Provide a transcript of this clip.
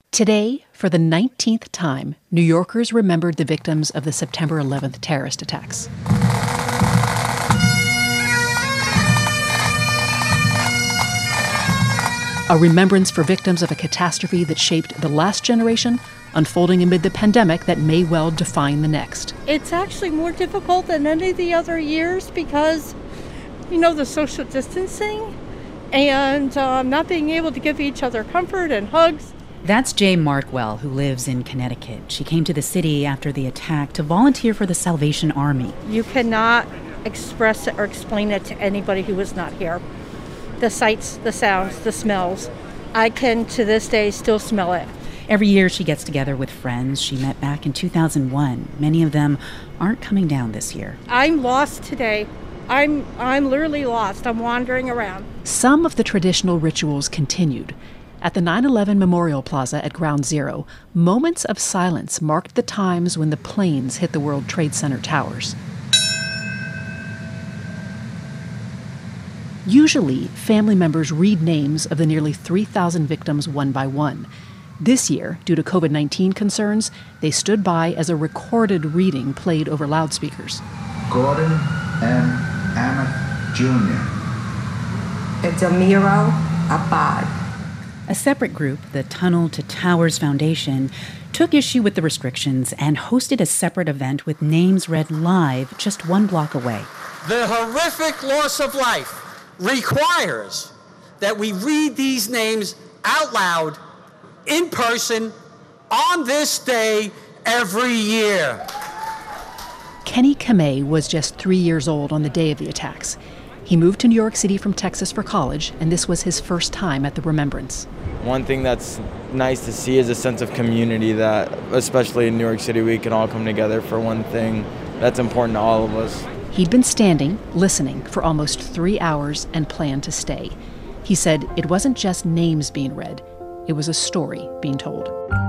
Today, for the 19th time, New Yorkers remembered the victims of the September 11th terrorist attacks. A remembrance for victims of a catastrophe that shaped the last generation, unfolding amid the pandemic that may well define the next. It's actually more difficult than any of the other years because, the social distancing and not being able to give each other comfort and hugs. That's Jay Markwell, who lives in Connecticut. She came to the city after the attack to volunteer for the Salvation Army. You cannot express it or explain it to anybody who was not here. The sights, the sounds, the smells. I can, to this day, still smell it. Every year she gets together with friends she met back in 2001. Many of them aren't coming down this year. I'm lost today. I'm literally lost. I'm wandering around. Some of the traditional rituals continued. At the 9/11 Memorial Plaza at Ground Zero, moments of silence marked the times when the planes hit the World Trade Center towers. Usually, family members read names of the nearly 3,000 victims one by one. This year, due to COVID-19 concerns, they stood by as a recorded reading played over loudspeakers. Gordon M. Emmett Jr. Edamiro Abad. A separate group, the Tunnel to Towers Foundation, took issue with the restrictions and hosted a separate event with names read live just one block away. The horrific loss of life requires that we read these names out loud, in person, on this day every year. Kenny Kamei was just 3 years old on the day of the attacks. He moved to New York City from Texas for college, and this was his first time at the remembrance. One thing that's nice to see is a sense of community that, especially in New York City, we can all come together for one thing that's important to all of us. He'd been standing, listening for almost 3 hours and planned to stay. He said it wasn't just names being read, it was a story being told.